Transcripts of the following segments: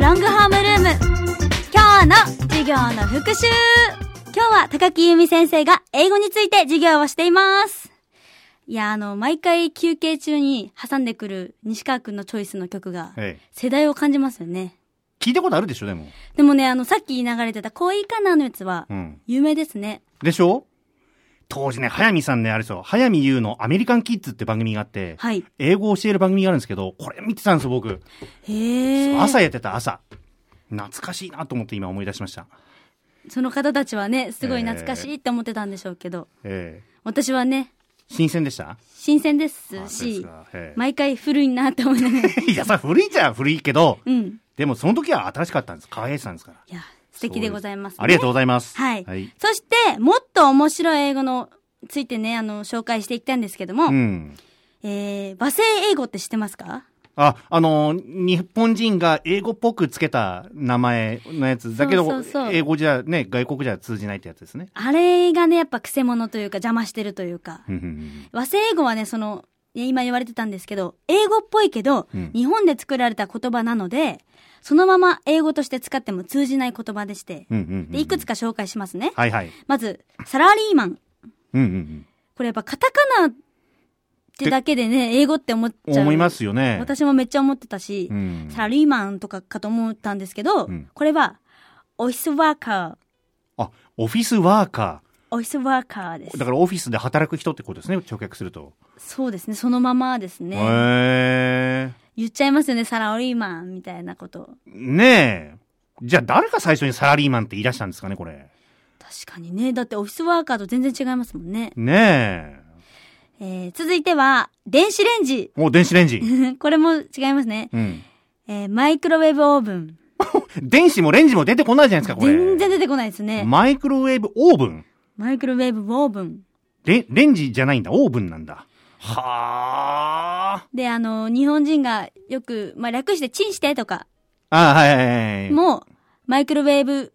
ロングホームルーム。今日の授業の復習。今日は高木由美先生が英語について授業をしています。いや、毎回休憩中に挟んでくる西川くんのチョイスの曲が世代を感じますよね。 聞いたことあるでしょ、でも。 でもね、さっき流れてた恋かなのやつは有名ですね。 でしょ？当時ね、早見さんね、あれですよ、早見優のアメリカンキッズって番組があって、はい、英語を教える番組があるんですけど、これ見てたんですよ、僕。朝やってた、朝。懐かしいなと思って今思い出しました。 その方たちはね、すごい懐かしいって思ってたんでしょうけど、私はね、 新鮮でした？新鮮ですし、毎回古いなって思いながら。 いや、さ、古いじゃ古いけど、でもその時は新しかったんです。可愛いさんですから。 いや、素敵でございますね。 ありがとうございます。 はい。そして、もっと面白い英語のついてね、紹介していきたいんですけども、和製英語って知ってますか？ 日本人が英語っぽくつけた名前のやつだけど、英語じゃね、外国じゃ通じないってやつですね。 あれがね、やっぱ癖者というか邪魔してるというか、和製英語はね、今言われてたんですけど、英語っぽいけど、日本で作られた言葉なので、そのまま英語として使っても通じない言葉でして、でいくつか紹介しますね。 はいはい。 まず、サラリーマン。これやっぱカタカナってだけでね、英語って思っちゃう。 思いますよね。 私もめっちゃ思ってたし、サラリーマンとかかと思ったんですけど、これは、オフィスワーカー。 あ、オフィスワーカー。 オフィスワーカーです。 だからオフィスで働く人ってことですね、直訳すると。 そうですね、そのままですね。言っちゃいますよね、サラリーマンみたいなこと。 ねえ。じゃあ誰が最初にサラリーマンって言い出したんですかね、これ。 確かにね。だってオフィスワーカーと全然違いますもんね。 ねえ。続いては、電子レンジ。 電子レンジ。 これも違いますね。マイクロウェーブオーブン。 電子もレンジも出てこないじゃないですか、これ。 全然出てこないですね。 マイクロウェーブオーブン。 マイクロウェーブオーブン。 レンジじゃないんだ、オーブンなんだ。はー。で、日本人がよく、略してチンしてとか。 はいはいはい。 もう、マイクロウェーブ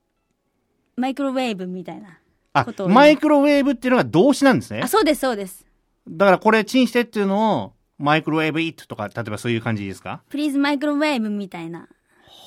みたいなことを。 マイクロウェーブっていうのが動詞なんですね。 そうです、そうです。だからこれ、チンしてっていうのを、マイクロウェーブイットとか、例えばそういう感じですか？ Please マイクロウェーブみたいな。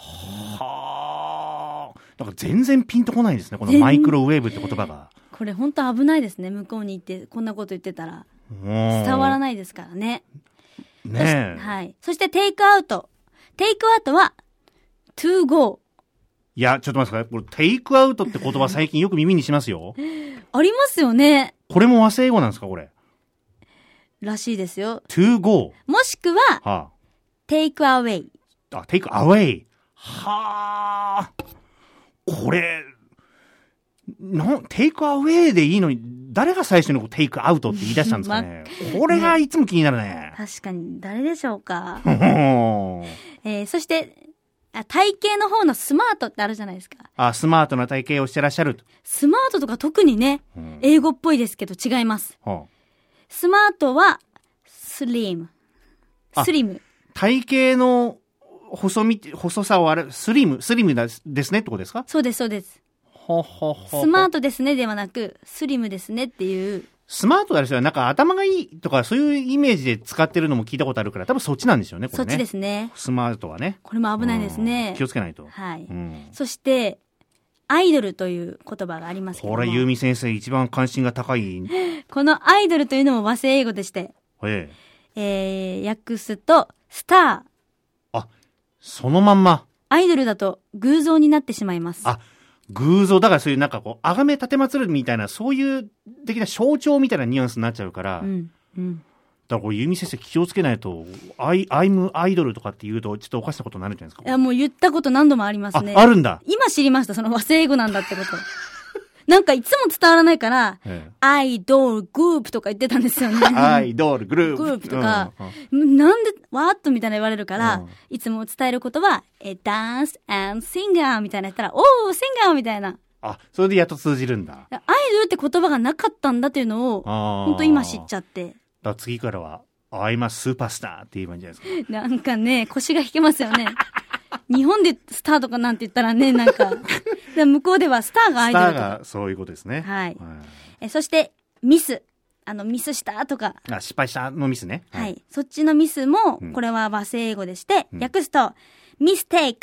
はー。だから全然ピンとこないですね、このマイクロウェーブって言葉が。 これ本当危ないですね、向こうに行ってこんなこと言ってたら。伝わらないですからね。 ねえ。 はい。そしてテイクアウト。テイクアウトは、to go。 いや、ちょっと待ってください。これ、テイクアウトって言葉最近よく耳にしますよ。 ありますよね。 これも和製英語なんですか、これ。 らしいですよ。 to go。 もしくは、take away。 take away。はー。これ、テイクアウェイでいいのに、誰が最初にテイクアウトって言い出したんですかね。これがいつも気になるね。 確かに、誰でしょうか。そして、体型の方のスマートってあるじゃないですか。 スマートな体型をしてらっしゃると。 スマートとか特にね、英語っぽいですけど違います。スマートは、スリム。 体型の細さをスリムですねってことですか？ そうです、そうです。スマートですねではなく、スリムですねっていう。 スマートですよ。なんか頭がいいとかそういうイメージで使ってるのも聞いたことあるから、多分そっちなんでしょうね、これね。 そっちですね。 スマートはね。 これも危ないですね。 気をつけないと。 はい。そして、アイドルという言葉がありますけども。 これ、ユーミ先生一番関心が高い。 このアイドルというのも和製英語でして。訳すと、スター。そのまんま。 アイドルだと偶像になってしまいます。 偶像だからそういうなんかこう、あがめ立てまつるみたいな、そういう的な象徴みたいなニュアンスになっちゃうから。だからこれ、ユーミ先生気をつけないと、I'm アイドルとかって言うと、ちょっとおかしなことになるんじゃないですか。 いや、もう言ったこと何度もありますね。 あるんだ。 今知りました、その和製英語なんだってこと。なんかいつも伝わらないから、アイドルグループとか言ってたんですよね。 アイドルグループとか、なんで、ワーッとみたいな言われるから、いつも伝えることは、ダンス&シンガーみたいな言ったら、シンガーみたいな。 それでやっと通じるんだ。 アイドルって言葉がなかったんだっていうのを、本当今知っちゃって。 次からは、I'm a superstar って言えばいいんじゃないですか。 なんかね、腰が引けますよね。日本でスターとかなんて言ったらね、なんか、向こうではスターがアイドルとか。 スターがそういうことですね。 はい。そして、ミス。ミスしたとか。 失敗したのミスね。 はい。そっちのミスも、これは和製英語でして、訳すと、ミステイク。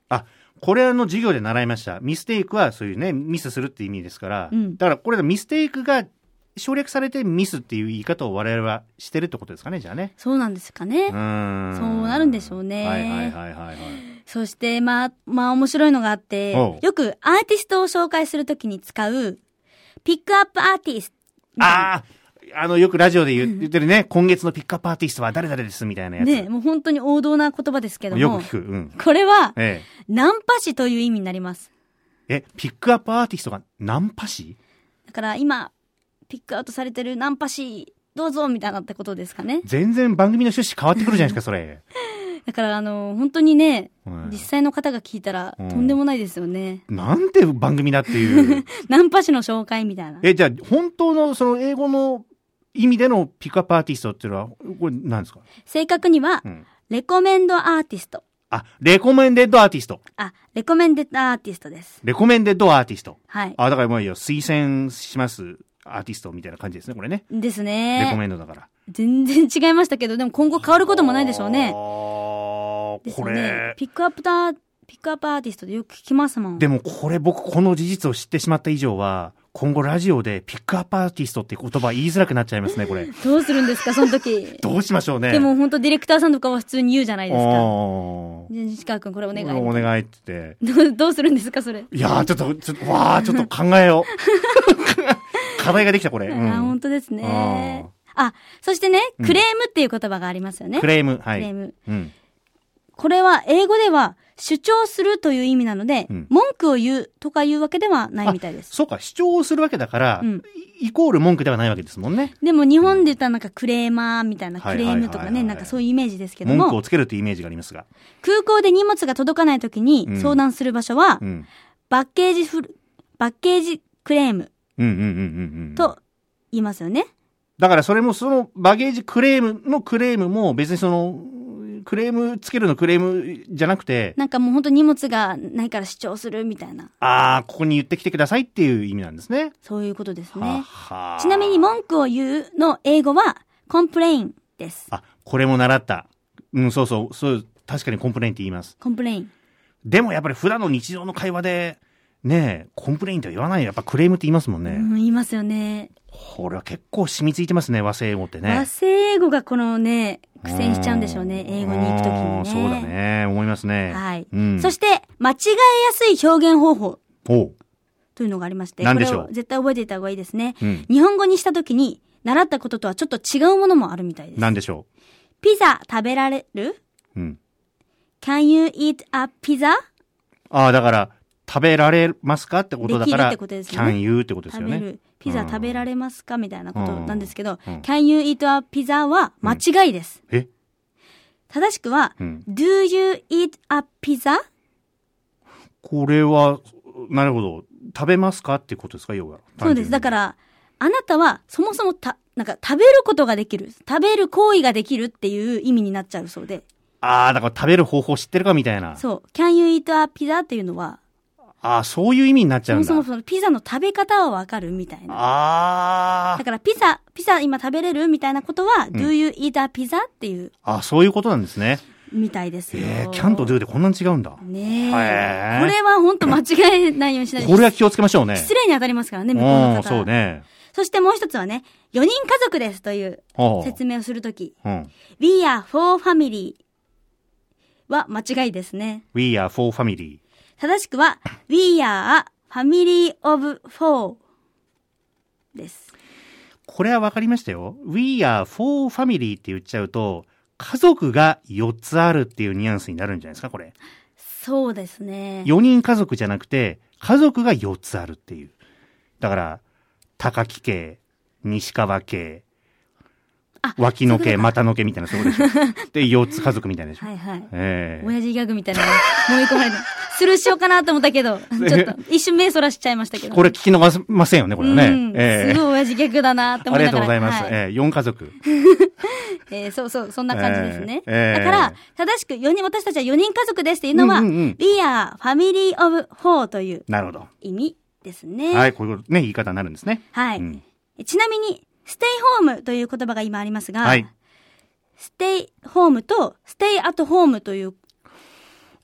あ、これ授業で習いました。ミステイクはそういうね、ミスするって意味ですから。だからこれミステイクが省略されてミスっていう言い方を我々はしてるってことですかね、じゃあね。 そうなんですかね。そうなるんでしょうね。 はいはいはいはい。 そして、まあ面白いのがあって、よくアーティストを紹介するときに使う、ピックアップアーティスト。 よくラジオで言ってるね、今月のピックアップアーティストは誰々ですみたいなやつ。 ね、もう本当に王道な言葉ですけども。 よく聞く。 これは、ナンパ師という意味になります。 ピックアップアーティストがナンパ師？ だから今、ピックアウトされてるナンパ師、どうぞみたいなってことですかね。 全然番組の趣旨変わってくるじゃないですか、それ。 だから本当にね、実際の方が聞いたら、とんでもないですよね。 なんて番組だっていう。 ナンパ師の紹介みたいな。 じゃあ、本当のその英語の意味でのピックアップアーティストっていうのは、これ何ですか？ 正確には、レコメンドアーティスト。 レコメンデッドアーティスト。 レコメンデッドアーティストです。 レコメンデッドアーティスト。 はい。 だからもういいよ、推薦します。アーティストみたいな感じですね、これね。 ですね。 レコメンドだから。 全然違いましたけど、でも今後変わることもないでしょうね。 これ。 ピックアップアーティストでよく聞きますもん。 でもこれ僕この事実を知ってしまった以上は、今後ラジオでピックアップアーティストって言葉言いづらくなっちゃいますね、これ。 どうするんですか、その時。 どうしましょうね。 でも本当ディレクターさんとかは普通に言うじゃないですか。西川くんこれお願い。 お願いってどうするんですか、それ。 いやー、ちょっと考えよう。課題ができた、これ。 本当ですね。そしてね、クレームっていう言葉がありますよね。 クレーム。はい。 クレーム。これは英語では主張するという意味なので、文句を言うとかいうわけではないみたいです。 そうか、主張をするわけだから、イコール文句ではないわけですもんね。 でも日本で言ったらなんかクレーマーみたいな、クレームとかね、なんかそういうイメージですけども。 文句をつけるというイメージがありますが。 空港で荷物が届かないときに相談する場所は、バッケージクレームと言いますよね。 だからそれもそのバゲージクレームも別にそのクレームつけるのクレームじゃなくて。 なんかもう本当荷物がないから主張するみたいな。 ここに言ってきてくださいっていう意味なんですね。 そういうことですね。ちなみに文句を言うの英語はコンプレインです。 これも習った。そう、確かにコンプレインって言います。 コンプレイン。 でもやっぱり普段の日常の会話で、ね、コンプレインって言わないよ。やっぱクレームって言いますもんね。 言いますよね。 これは結構染みついてますね、和製英語ってね。 和製英語がこのね、苦戦しちゃうんでしょうね、英語に行くときにね。 そうだね、思いますね。 はい。そして、間違えやすい表現方法。というのがありまして。 何でしょう？ これを絶対覚えていた方がいいですね。日本語にしたときに、習ったこととはちょっと違うものもあるみたいです。 何でしょう？ ピザ食べられる？ Can you eat a pizza? だから、食べられますかってことだから、 できるってことですね。 can you ってことですよね。 食べる。ピザ食べられますかみたいなことなんですけど、can you eat a pizza は間違いです。正しくは、do you eat a pizza? これは、なるほど。食べますかってことですか、要は。 そうです。だから、あなたはそもそもなんか食べることができる。食べる行為ができるっていう意味になっちゃうそうで。 だから食べる方法知ってるかみたいな。 そう。can you eat a pizza っていうのは、 そういう意味になっちゃうんだ。 そもそもピザの食べ方はわかるみたいな。だからピザ今食べれるみたいなことは、do you eat a pizza っていう。 そういうことなんですね。 みたいですよ。 can と do でこんなに違うんだ。 ねえ。これは本当間違えないようにしないと。 これは気をつけましょうね。 失礼に当たりますからね、向こうの方。 そうね。 そしてもう一つはね、4人家族ですという説明をするとき。We are for family は間違いですね。 We are for family。 正しくは、We are a family of four です。 これはわかりましたよ。We are for family って言っちゃうと、家族が4つあるっていうニュアンスになるんじゃないですか、これ。 そうですね。 4人家族じゃなくて、家族が4つあるっていう。だから、高木家、西川家、脇の家、股の家みたいなそうでしょ。で、4つ家族みたいなでしょ。 はいはい。親父ギャグみたいなの思い込まれて。スルーしようかなと思ったけど、ちょっと一瞬目そらしちゃいましたけど。 これ聞き逃せませんよね、これはね。 すごい親父ギャグだなって思いながら。 ありがとうございます。4家族。 そんな感じですね。だから、正しく私たちは4人家族ですっていうのは、We are family of four という意味ですね。 はい、こういうね、言い方になるんですね。 はい。ちなみに、ステイホームという言葉が今ありますが、ステイホームとステイアットホームという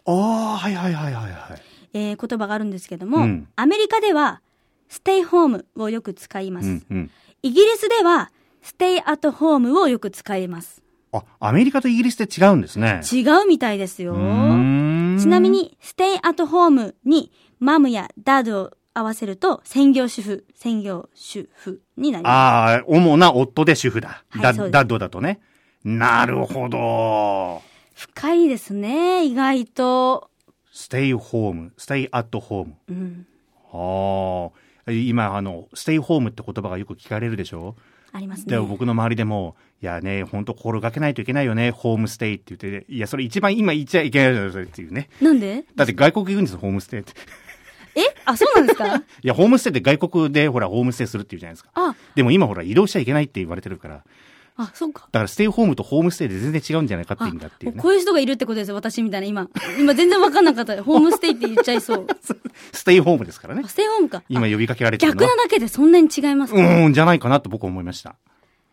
はいはいはいはいはい。 言葉があるんですけども、アメリカでは、ステイホームをよく使います。イギリスでは、ステイアットホームをよく使います。 アメリカとイギリスって違うんですね。 違うみたいですよ。ちなみに、ステイアットホームに、マムやダドを合わせると、専業主婦になります。 主な夫で主婦だ。 はい、 ダッドだとね。なるほど。 深いですね、意外と。 ステイホーム、ステイアットホーム。今、ステイホームって言葉がよく聞かれるでしょ？ ありますね。 でも僕の周りでも、いやね、本当心がけないといけないよね、ホームステイって言って、いや、それ一番今言っちゃいけないじゃないっていうね。 なんで？ だって外国行くんですよ、ホームステイって。 そうなんですか？ いや、ホームステイって外国でほら、ホームステイするっていうじゃないですか。でも今ほら、移動しちゃいけないって言われてるから。 そうか。 だからステイホームとホームステイで全然違うんじゃないかって意味だっていうね。 こういう人がいるってことですよ、私みたいな今全然わかんなかった。ホームステイって言っちゃいそう。 ステイホームですからね。 ステイホームか。 今呼びかけられてるのは。 逆なだけでそんなに違いますか？ じゃないかなと僕は思いました。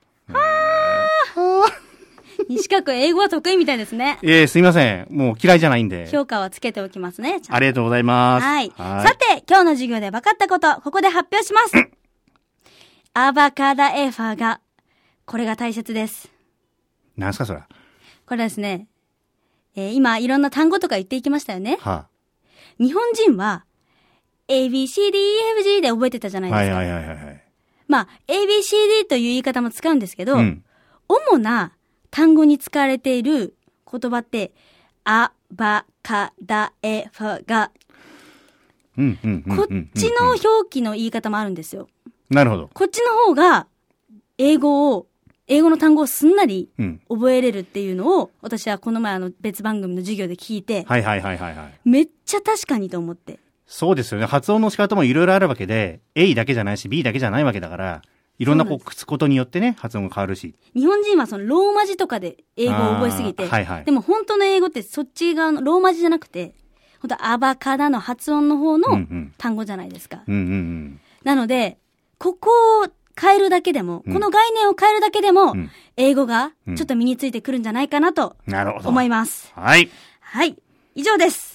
西川くん、英語は得意みたいですね。 すいません。もう嫌いじゃないんで。 評価はつけておきますね。 ありがとうございます。 はい。さて、今日の授業で分かったこと、ここで発表します。アバカダエファが、これが大切です。 何すかそれ？ これはですね、今いろんな単語とか言っていきましたよね。日本人は、ABCDEFG で覚えてたじゃないですか。まあ、ABCD という言い方も使うんですけど、主な単語に使われている言葉って、アバカダエファが、こっちの表記の言い方もあるんですよ。 なるほど。 こっちの方が、英語の単語をすんなり覚えれるっていうのを、私はこの前別番組の授業で聞いて、めっちゃ確かにと思って。 そうですよね。発音の仕方もいろいろあるわけで、A だけじゃないし B だけじゃないわけだから、いろんなことによってね、発音が変わるし。 日本人はそのローマ字とかで英語を覚えすぎて、でも本当の英語ってそっち側のローマ字じゃなくて、本当アバカダの発音の方の単語じゃないですか。なので、ここを変えるだけでも、この概念を変えるだけでも、英語がちょっと身についてくるんじゃないかなと思います。 はい。 はい。以上です。